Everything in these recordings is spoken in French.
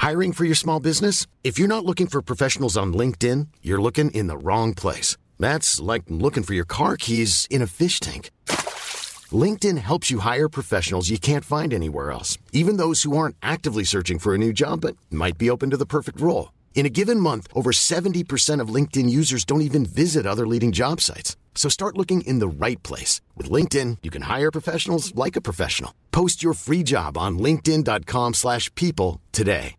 Hiring for your small business? If you're not looking for professionals on LinkedIn, you're looking in the wrong place. That's like looking for your car keys in a fish tank. LinkedIn helps you hire professionals you can't find anywhere else, even those who aren't actively searching for a new job but might be open to the perfect role. In a given month, over 70% of LinkedIn users don't even visit other leading job sites. So start looking in the right place. With LinkedIn, you can hire professionals like a professional. Post your free job on linkedin.com/people today.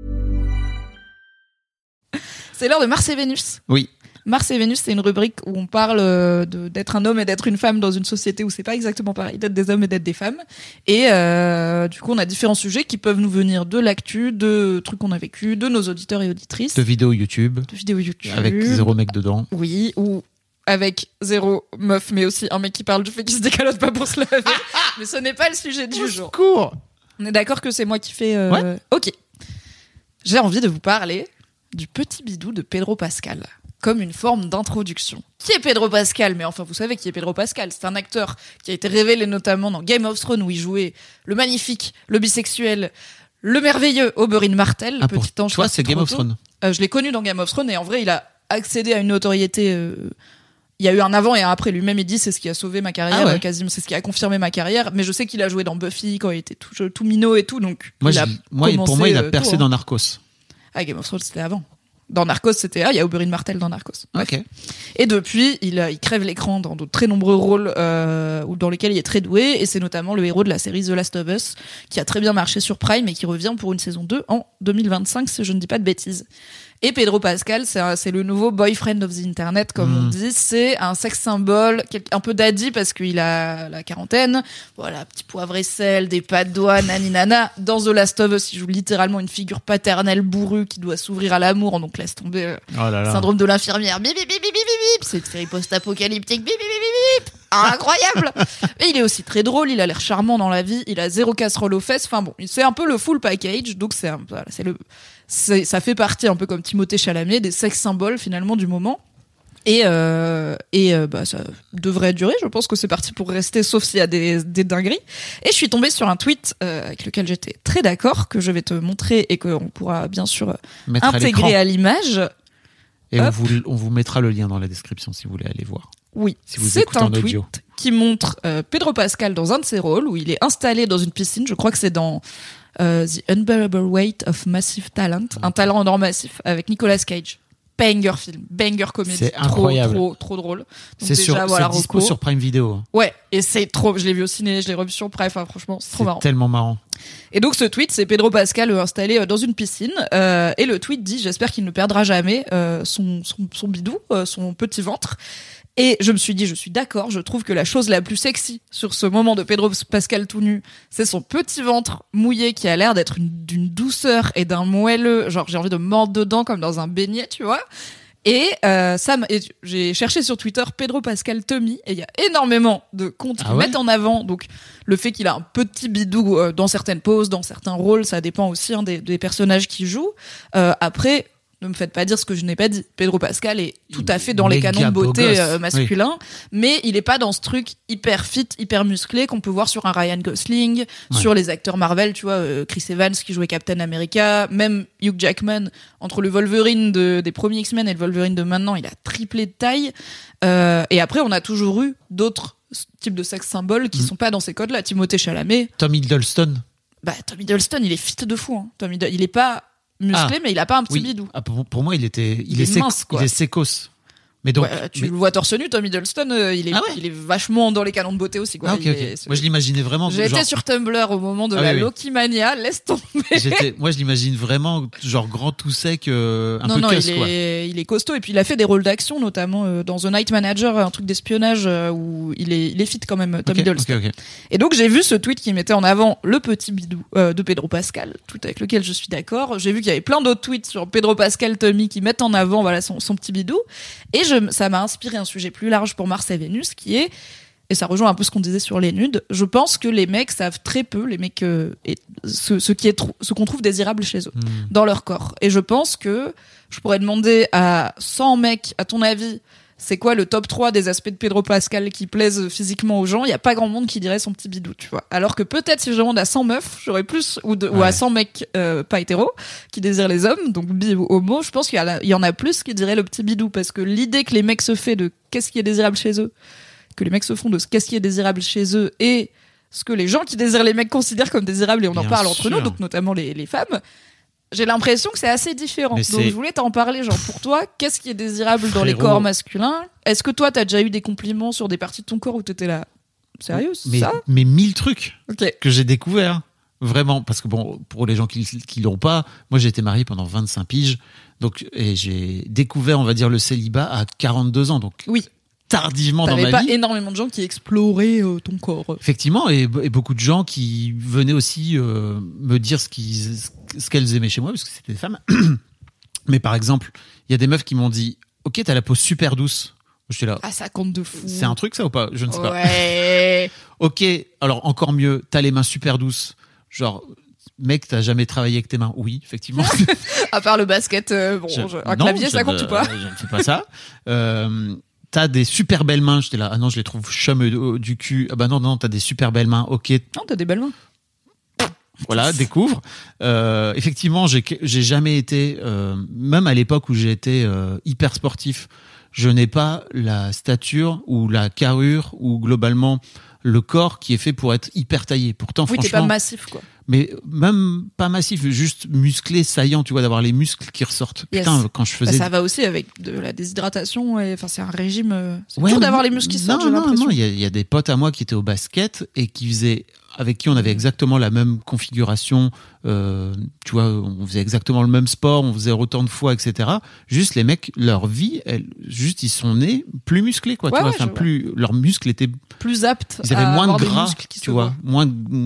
C'est l'heure de Mars et Vénus. Oui. Mars et Vénus, c'est une rubrique où on parle d'être un homme et d'être une femme dans une société où c'est pas exactement pareil, d'être des hommes et d'être des femmes. Et du coup, on a différents sujets qui peuvent nous venir de l'actu, de trucs qu'on a vécu, de nos auditeurs et auditrices. De vidéos YouTube. Avec 0 mec dedans. Oui, ou avec 0 meuf, mais aussi un mec qui parle du fait qu'il se décalote pas pour se laver. Mais ce n'est pas le sujet du jour. Cours. On est d'accord que c'est moi qui fais... Ouais. Ok. J'ai envie de vous parler du petit bidou de Pedro Pascal, comme une forme d'introduction. Qui est Pedro Pascal ? Mais enfin, vous savez qui est Pedro Pascal. C'est un acteur qui a été révélé notamment dans Game of Thrones, où il jouait le magnifique, le bisexuel, le merveilleux Oberyn Martell, le petit ange. Toi, c'est Game of Thrones. Je l'ai connu dans Game of Thrones, et en vrai, il a accédé à une notoriété... Il y a eu un avant et un après. Lui-même, il dit c'est ce qui a sauvé ma carrière, quasiment. C'est ce qui a confirmé ma carrière. Mais je sais qu'il a joué dans Buffy quand il était tout minot et tout. Donc, pour moi, il a percé dans Narcos. Ah, Game of Thrones, c'était avant. Dans Narcos, c'était... il y a Oberyn Martell dans Narcos. Ok. Et depuis, il crève l'écran dans de très nombreux rôles dans lesquels il est très doué. Et c'est notamment le héros de la série The Last of Us, qui a très bien marché sur Prime et qui revient pour une saison 2 en 2025, si je ne dis pas de bêtises. Et Pedro Pascal, c'est le nouveau boyfriend of the internet, comme on dit. C'est un sex symbole, un peu daddy parce qu'il a la quarantaine. Voilà, petit poivre et sel, des pas de doigts, naninana. Dans The Last of Us, il joue littéralement une figure paternelle bourrue qui doit s'ouvrir à l'amour. Donc laisse tomber syndrome de l'infirmière. Bip, bip, bip, bip, bip, bip. C'est une série post-apocalyptique. Bip, bip, bip, bip. Incroyable. Et il est aussi très drôle, il a l'air charmant dans la vie, il a 0 casserole aux fesses. Enfin bon, c'est un peu le full package. Donc ça fait partie, un peu comme Timothée Chalamet, des sex symboles finalement du moment. Et ça devrait durer. Je pense que c'est parti pour rester, sauf s'il y a des dingueries. Et je suis tombée sur un tweet avec lequel j'étais très d'accord, que je vais te montrer et qu'on pourra bien sûr intégrer à l'image. Et on vous mettra le lien dans la description si vous voulez aller voir. Oui, si vous c'est un audio. tweet qui montre Pedro Pascal dans un de ses rôles où il est installé dans une piscine. Je crois que c'est dans The Unbearable Weight of Massive Talent, un talent en or massif avec Nicolas Cage. Banger film, banger comédie. C'est incroyable. Trop drôle. Donc c'est dispo sur Prime Video. Ouais, et c'est trop. Je l'ai vu au ciné, je l'ai revu sur Prime. Enfin, franchement, c'est trop marrant. C'est tellement marrant. Et donc ce tweet, c'est Pedro Pascal installé dans une piscine. Et le tweet dit: j'espère qu'il ne perdra jamais son bidou, son petit ventre. Et je me suis dit, je suis d'accord, je trouve que la chose la plus sexy sur ce moment de Pedro Pascal tout nu, c'est son petit ventre mouillé qui a l'air d'être d'une douceur et d'un moelleux, genre j'ai envie de mordre dedans comme dans un beignet, tu vois. Et j'ai cherché sur Twitter Pedro Pascal Tommy, et il y a énormément de comptes qui mettent en avant donc le fait qu'il a un petit bidou dans certaines poses, dans certains rôles, ça dépend aussi des personnages qu'il joue. Après, ne me faites pas dire ce que je n'ai pas dit. Pedro Pascal est tout à fait dans les canons de beauté masculins, mais il est pas dans ce truc hyper fit, hyper musclé qu'on peut voir sur un Ryan Gosling, sur les acteurs Marvel, tu vois, Chris Evans qui jouait Captain America, même Hugh Jackman, entre le Wolverine des premiers X-Men et le Wolverine de maintenant, il a triplé de taille. Et après, on a toujours eu d'autres types de sex symboles qui sont pas dans ces codes-là. Timothée Chalamet. Tom Hiddleston. Tom Hiddleston, il est fit de fou. Hein. Il est pas musclé, mais il a pas un petit bidou. Pour moi, il est mince, quoi. Il est sécos. Mais donc, le vois torse nu, Tom Hiddleston, il est vachement dans les canons de beauté aussi, quoi. Okay. Moi, je l'imaginais vraiment. J'étais sur Tumblr au moment de la Lokimania, laisse tomber. Moi, je l'imagine vraiment, genre grand tout sec, un peu cuss, quoi. Il est costaud, et puis il a fait des rôles d'action, notamment dans The Night Manager, un truc d'espionnage où il est fit quand même, Tom Hiddleston. Okay. Et donc, j'ai vu ce tweet qui mettait en avant le petit bidou de Pedro Pascal, tout avec lequel je suis d'accord. J'ai vu qu'il y avait plein d'autres tweets sur Pedro Pascal Tommy qui mettent en avant, son petit bidou. Et ça m'a inspiré un sujet plus large pour Mars et Vénus, qui est, et ça rejoint un peu ce qu'on disait sur les nudes, je pense que les mecs savent très peu, les mecs, ce qu'on trouve désirable chez eux, dans leur corps. Et je pense que je pourrais demander à 100 mecs, à ton avis, c'est quoi le top 3 des aspects de Pedro Pascal qui plaisent physiquement aux gens, il y a pas grand monde qui dirait son petit bidou, tu vois. Alors que peut-être si je demande à 100 meufs, j'aurais plus ou à 100 mecs pas hétéros qui désirent les hommes, donc bi ou homo, je pense qu'il y en a plus qui diraient le petit bidou, parce que l'idée que les mecs se fait de qu'est-ce qui est désirable chez eux, que les mecs se font de qu'est-ce qui est désirable chez eux et ce que les gens qui désirent les mecs considèrent comme désirable, et on en parle entre nous, donc notamment les femmes. J'ai l'impression que c'est assez différent. Donc je voulais t'en parler, genre pour toi, qu'est-ce qui est désirable dans les corps masculins ? Est-ce que toi t'as déjà eu des compliments sur des parties de ton corps où t'étais là ? Sérieux, ça ? Mais 1000 trucs que j'ai découverts. Vraiment, parce que bon, pour les gens qui l'ont pas, moi j'ai été marié pendant 25 piges, donc, et j'ai découvert, on va dire, le célibat à 42 ans. Donc oui. Tardivement dans ma vie. T'avais pas énormément de gens qui exploraient ton corps. Effectivement, et beaucoup de gens qui venaient aussi me dire ce qu'elles aimaient chez moi, parce que c'était des femmes. Mais par exemple, il y a des meufs qui m'ont dit « Ok, t'as la peau super douce ». J'étais là. Ah, ça compte de fou. C'est un truc ça ou pas ? Je ne sais pas. Ouais. Ok, alors encore mieux, t'as les mains super douces. Genre, mec, t'as jamais travaillé avec tes mains ? Oui, effectivement. À part le basket, un clavier, ça compte ou pas ? Je ne fais pas ça. T'as des super belles mains. J'étais là, ah non, je les trouve chum du cul. Ah bah non, t'as des super belles mains. Ok. Non, t'as des belles mains. Voilà, découvre. Effectivement, j'ai jamais été, même à l'époque où j'ai été hyper sportif, je n'ai pas la stature ou la carrure ou globalement le corps qui est fait pour être hyper taillé. Pourtant, oui, franchement, t'es pas massif, quoi. Mais même pas massif, juste musclé, saillant, tu vois, d'avoir les muscles qui ressortent. Yes. Putain, quand je faisais... ça va aussi avec de la déshydratation, et enfin c'est un régime... C'est dur d'avoir les muscles qui sortent, j'ai l'impression. Non, il y a des potes à moi qui étaient au basket et avec qui on avait exactement la même configuration, tu vois, on faisait exactement le même sport, on faisait autant de fois, etc. Juste les mecs, leur vie, ils sont nés plus musclés, quoi. Tu vois, enfin, leurs muscles étaient plus aptes. Ils avaient moins de gras, tu vois, moins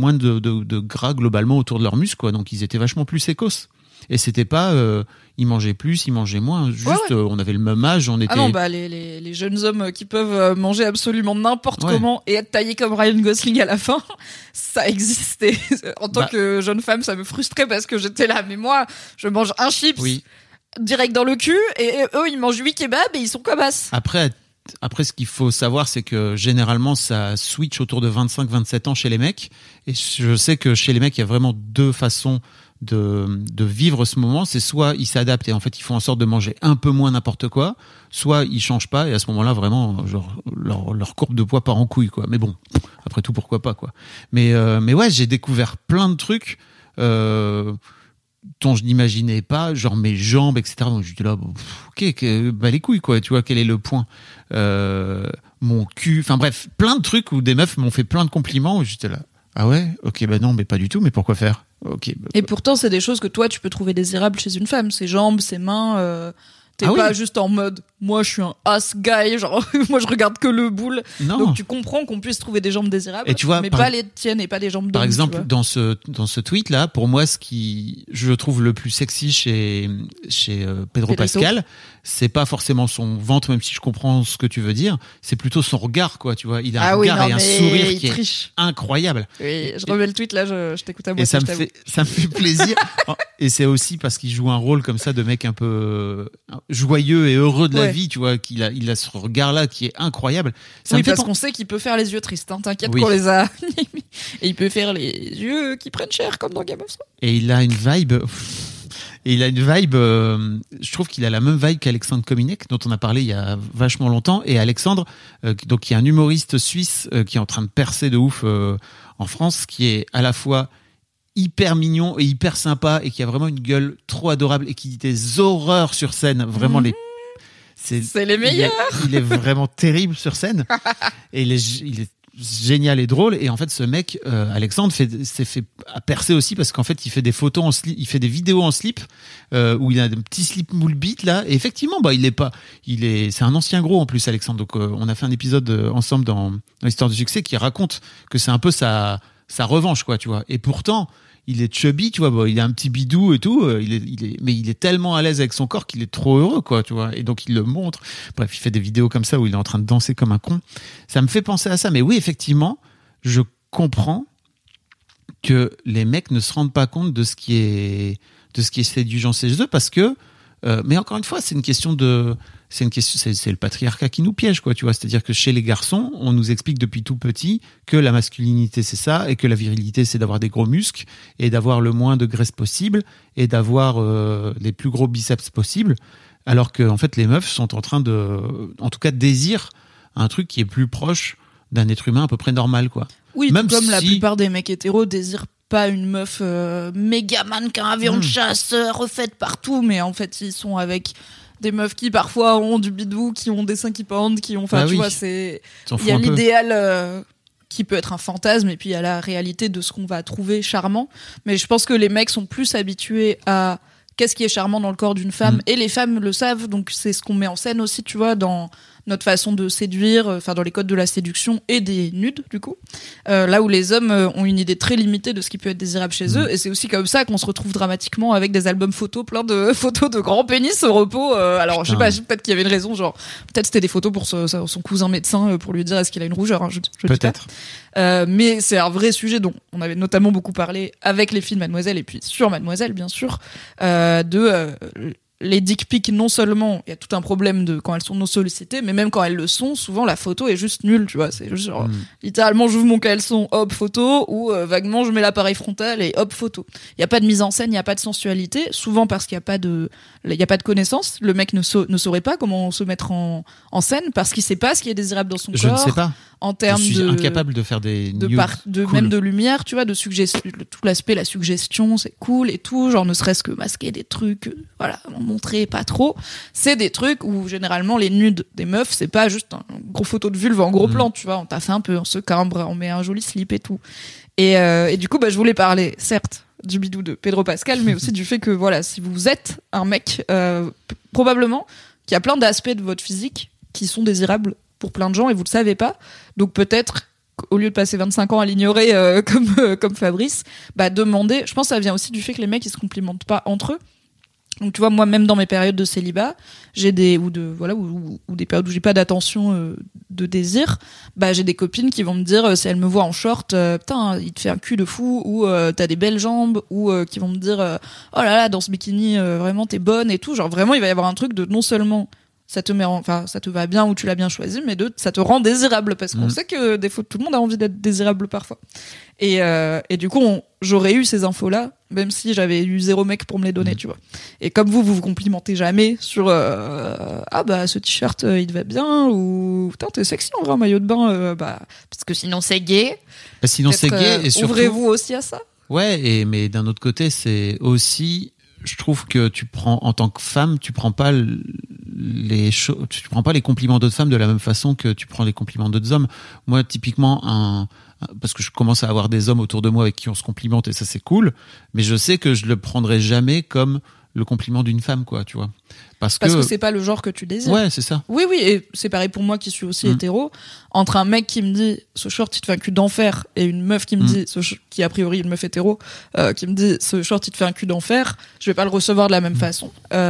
de gras globalement autour de leurs muscles, quoi. Donc ils étaient vachement plus sécos. Et c'était pas ils mangeaient plus, ils mangeaient moins, juste on avait le même âge, on était... Ah non, bah les jeunes hommes qui peuvent manger absolument n'importe comment et être taillés comme Ryan Gosling à la fin, ça existait. En tant que jeune femme, ça me frustrait parce que j'étais là, mais moi, je mange un chips direct dans le cul, et eux, ils mangent 8 kebabs et ils sont comme as. Après, ce qu'il faut savoir, c'est que généralement, ça switch autour de 25-27 ans chez les mecs. Et je sais que chez les mecs, il y a vraiment deux façons de vivre ce moment. C'est soit ils s'adaptent et en fait, ils font en sorte de manger un peu moins n'importe quoi, soit ils changent pas et à ce moment-là, vraiment, genre, leur courbe de poids part en couille, quoi. Mais bon, après tout, pourquoi pas, quoi. Mais ouais, j'ai découvert plein de trucs dont je n'imaginais pas, genre mes jambes, etc. Donc j'étais là, bah les couilles, quoi, tu vois, quel est le point, mon cul, enfin bref, plein de trucs où des meufs m'ont fait plein de compliments où j'étais là, ah ouais, ok, bah non, mais pas du tout, mais pourquoi faire? Ok. Et pourtant, c'est des choses que toi, tu peux trouver désirables chez une femme, ses jambes, ses mains, t'es pas juste en mode, moi je suis un ass guy, genre moi je regarde que le boule. Non. Donc tu comprends qu'on puisse trouver des jambes désirables, et tu vois, mais pas les tiennes et pas des jambes d'homme. Par exemple, dans ce tweet là, pour moi, ce qui je trouve le plus sexy chez Pedro Pascal, c'est pas forcément son ventre, même si je comprends ce que tu veux dire, c'est plutôt son regard, quoi, tu vois. Il a un regard et un sourire qui est incroyable. Oui, je remets le tweet là, je t'écoute à moi. Et ça me fait plaisir. Et c'est aussi parce qu'il joue un rôle comme ça de mec un peu joyeux et heureux de la vie, tu vois, qu'il a ce regard-là qui est incroyable. Ça me fait parce qu'on sait qu'il peut faire les yeux tristes, hein, t'inquiète qu'on les a. Et il peut faire les yeux qui prennent cher, comme dans Game of Thrones. Et il a une vibe... je trouve qu'il a la même vibe qu'Alexandre Kominek, dont on a parlé il y a vachement longtemps. Et Alexandre, donc qui est un humoriste suisse qui est en train de percer de ouf en France, qui est à la fois hyper mignon et hyper sympa et qui a vraiment une gueule trop adorable et qui dit des horreurs sur scène, vraiment c'est les meilleurs. Il est vraiment terrible sur scène et il est génial et drôle. Et en fait, ce mec, Alexandre, s'est fait percer aussi parce qu'en fait, il fait des photos en slip, il fait des vidéos en slip où il a des petits slips moule bite là. Et effectivement, c'est un ancien gros en plus, Alexandre. Donc, on a fait un épisode ensemble dans l'histoire du succès qui raconte que c'est un peu sa revanche, quoi, tu vois. Et pourtant, il est chubby, tu vois, il a un petit bidou et tout, mais il est tellement à l'aise avec son corps qu'il est trop heureux, quoi, tu vois. Et donc, il le montre. Bref, il fait des vidéos comme ça où il est en train de danser comme un con. Ça me fait penser à ça. Mais oui, effectivement, je comprends que les mecs ne se rendent pas compte de ce qui est séduisant chez eux parce que Mais encore une fois, c'est le patriarcat qui nous piège, quoi, tu vois. C'est-à-dire que chez les garçons, on nous explique depuis tout petit que la masculinité c'est ça et que la virilité c'est d'avoir des gros muscles et d'avoir le moins de graisse possible et d'avoir les plus gros biceps possibles. Alors que en fait, les meufs sont en train en tout cas, désirent un truc qui est plus proche d'un être humain à peu près normal, quoi. Oui, même comme la plupart des mecs hétéros désirent pas une meuf méga mannequin, avion de chasse, refaite partout, mais en fait, ils sont avec des meufs qui parfois ont du bidou, qui ont des seins qui pendent, qui ont, enfin, tu vois, il y a l'idéal qui peut être un fantasme, et puis il y a la réalité de ce qu'on va trouver charmant. Mais je pense que les mecs sont plus habitués à qu'est-ce qui est charmant dans le corps d'une femme, et les femmes le savent, donc c'est ce qu'on met en scène aussi, tu vois, dans notre façon de séduire, enfin dans les codes de la séduction et des nudes, du coup. Là où les hommes ont une idée très limitée de ce qui peut être désirable chez eux, et c'est aussi comme ça qu'on se retrouve dramatiquement avec des albums photos, plein de photos de grands pénis au repos. Alors, je sais pas, peut-être qu'il y avait une raison, genre, peut-être c'était des photos pour son cousin médecin, pour lui dire est-ce qu'il a une rougeur, hein, je peut-être. Mais c'est un vrai sujet dont on avait notamment beaucoup parlé avec les filles de Mademoiselle, et puis sur Mademoiselle, bien sûr, les dick pics, non seulement il y a tout un problème de quand elles sont non sollicitées, mais même quand elles le sont, souvent la photo est juste nulle, tu vois. C'est juste genre, littéralement, j'ouvre mon caleçon, hop, photo, ou vaguement, je mets l'appareil frontal et hop, photo. Il n'y a pas de mise en scène, il n'y a pas de sensualité, souvent parce qu'il n'y a pas de connaissance. Le mec ne saurait pas comment se mettre en scène parce qu'il sait pas ce qui est désirable dans son corps. Je ne sais pas. En termes je suis incapable de faire des nudes cool. Même de lumière, tu vois, de suggestion, tout l'aspect, la suggestion, c'est cool et tout, genre ne serait-ce que masquer des trucs, voilà, montrer pas trop. C'est des trucs où généralement les nudes des meufs, c'est pas juste un gros photo de vulve en gros plan, tu vois, on taffe un peu, on se cambre, on met un joli slip et tout. Et du coup, je voulais parler, certes, du bidou de Pedro Pascal, mais aussi du fait que voilà, si vous êtes un mec, probablement qu'il y a plein d'aspects de votre physique qui sont désirables pour plein de gens et vous le savez pas. Donc peut-être au lieu de passer 25 ans à l'ignorer comme Fabrice, demander. Je pense que ça vient aussi du fait que les mecs ils se complimentent pas entre eux. Donc tu vois, moi même dans mes périodes de célibat, j'ai des ou des périodes où j'ai pas d'attention de désir, j'ai des copines qui vont me dire si elles me voient en short, putain, il te fait un cul de fou, ou t'as des belles jambes, ou qui vont me dire oh là là, dans ce bikini vraiment t'es bonne et tout. Genre vraiment il va y avoir un truc de non seulement ça te va bien ou tu l'as bien choisi, mais ça te rend désirable parce qu'on sait que des fois tout le monde a envie d'être désirable parfois. Et du coup, j'aurais eu ces infos-là, même si j'avais eu 0 mec pour me les donner, tu vois. Et comme vous complimentez jamais sur ce t-shirt il te va bien, ou putain t'es sexy en vrai en maillot de bain, parce que sinon c'est gay. Sinon c'est gay, et surtout ouvrez-vous aussi à ça. Ouais, mais d'un autre côté, c'est aussi, je trouve que tu prends, en tant que femme, tu prends pas les compliments d'autres femmes de la même façon que tu prends les compliments d'autres hommes. Moi, typiquement, parce que je commence à avoir des hommes autour de moi avec qui on se complimente et ça c'est cool, mais je sais que je le prendrai jamais comme le compliment d'une femme, quoi, tu vois. Parce que c'est pas le genre que tu désires. Ouais, c'est ça. Oui, et c'est pareil pour moi qui suis aussi hétéro. Entre un mec qui me dit ce short il te fait un cul d'enfer et une meuf qui me dit qui a priori une meuf hétéro qui me dit ce short il te fait un cul d'enfer, je vais pas le recevoir de la même façon.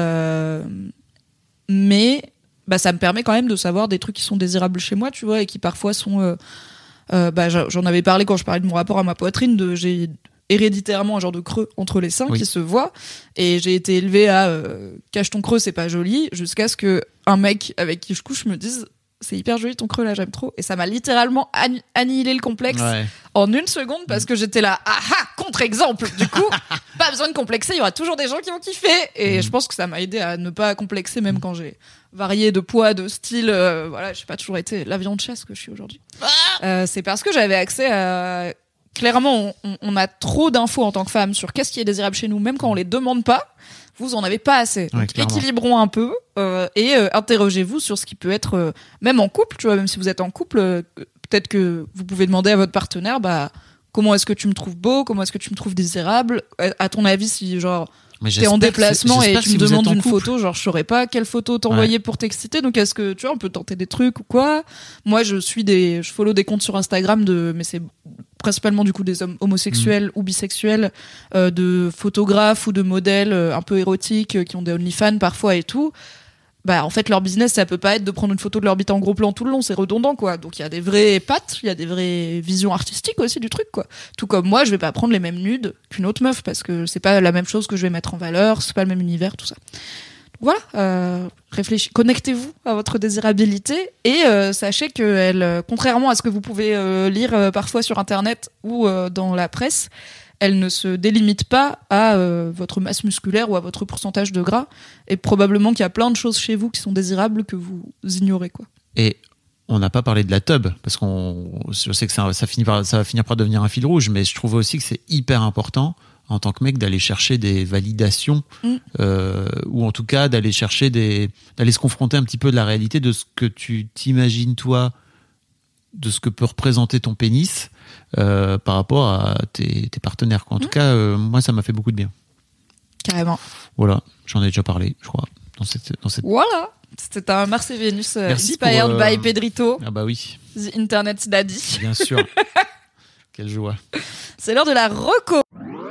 Mais ça me permet quand même de savoir des trucs qui sont désirables chez moi, tu vois, et qui parfois sont j'en avais parlé quand je parlais de mon rapport à ma poitrine, j'ai héréditairement un genre de creux entre les seins qui se voit, et j'ai été élevée à cache ton creux, c'est pas joli, jusqu'à ce que un mec avec qui je couche me dise c'est hyper joli ton creux là, j'aime trop, et ça m'a littéralement annihilé le complexe en une seconde, parce que j'étais là contre-exemple, du coup pas besoin de complexer, il y aura toujours des gens qui vont kiffer, et je pense que ça m'a aidé à ne pas complexer même quand j'ai varié de poids, de style, j'ai pas toujours été l'avion de chasse que je suis aujourd'hui. C'est parce que j'avais accès à... Clairement, on a trop d'infos en tant que femme sur qu'est-ce qui est désirable chez nous, même quand on les demande pas, vous en avez pas assez. Donc, équilibrons un peu et interrogez-vous sur ce qui peut être, même en couple, tu vois, même si vous êtes en couple, peut-être que vous pouvez demander à votre partenaire, comment est-ce que tu me trouves beau, comment est-ce que tu me trouves désirable, à ton avis, si genre t'es en déplacement et tu me demandes une photo, genre je saurais pas quelle photo t'envoyer pour t'exciter, donc est-ce que tu vois on peut tenter des trucs ou quoi. Moi je follow des comptes sur Instagram mais c'est principalement du coup des hommes homosexuels ou bisexuels, de photographes ou de modèles un peu érotiques qui ont des OnlyFans parfois et tout. En fait leur business ça peut pas être de prendre une photo de leur bite en gros plan tout le long, c'est redondant quoi. Donc il y a des vraies pattes, il y a des vraies visions artistiques aussi du truc quoi. Tout comme moi je vais pas prendre les mêmes nudes qu'une autre meuf parce que c'est pas la même chose que je vais mettre en valeur, c'est pas le même univers, tout ça. voilà, connectez-vous à votre désirabilité et sachez qu'elle, contrairement à ce que vous pouvez lire parfois sur Internet ou dans la presse, elle ne se délimite pas à votre masse musculaire ou à votre pourcentage de gras. Et probablement qu'il y a plein de choses chez vous qui sont désirables que vous ignorez, quoi. Et on n'a pas parlé de la tub, parce je sais que ça va finir par devenir un fil rouge, mais je trouve aussi que c'est hyper important en tant que mec d'aller chercher des validations, ou en tout cas d'aller se confronter un petit peu de la réalité de ce que tu t'imagines toi, de ce que peut représenter ton pénis par rapport à tes partenaires, quoi. En tout cas, moi ça m'a fait beaucoup de bien. Carrément. Voilà, j'en ai déjà parlé, je crois, dans cette... Voilà, c'était un Mars et Vénus inspired by Pedrito. Ah bah oui. The Internet Daddy. Bien sûr. Quelle joie. C'est l'heure de la reco.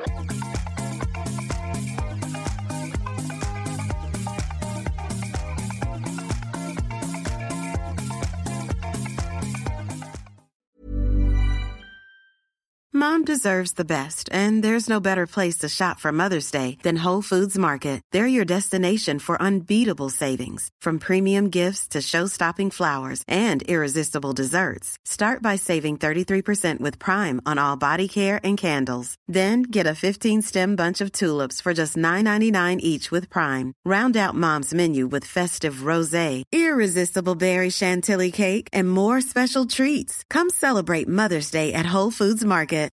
Mom deserves the best, and there's no better place to shop for Mother's Day than Whole Foods Market. They're your destination for unbeatable savings, from premium gifts to show-stopping flowers and irresistible desserts. Start by saving 33% with Prime on all body care and candles. Then get a 15-stem bunch of tulips for just $9.99 each with Prime. Round out Mom's menu with festive rosé, irresistible berry chantilly cake, and more special treats. Come celebrate Mother's Day at Whole Foods Market.